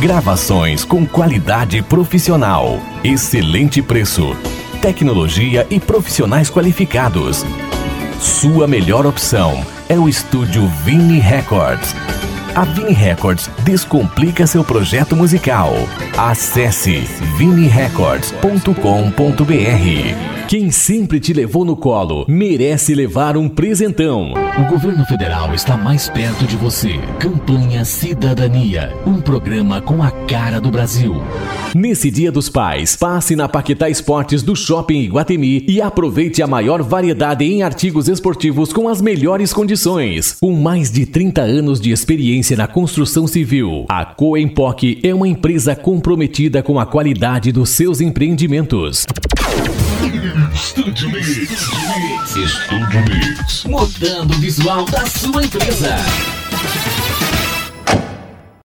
Gravações com qualidade profissional, excelente preço, tecnologia e profissionais qualificados. Sua melhor opção é o estúdio Vini Records. A Vini Records descomplica seu projeto musical. Acesse vinirecords.com.br. Quem sempre te levou no colo merece levar um presentão. O governo federal está mais perto de você. Campanha Cidadania, um programa com a cara do Brasil. Nesse Dia dos Pais, passe na Paquetá Esportes do Shopping Iguatemi e aproveite a maior variedade em artigos esportivos com as melhores condições. Com mais de 30 anos de experiência na construção civil, a Coempoc é uma empresa comprometida com a qualidade dos seus empreendimentos. Estúdio Mix. Mudando o visual da sua empresa.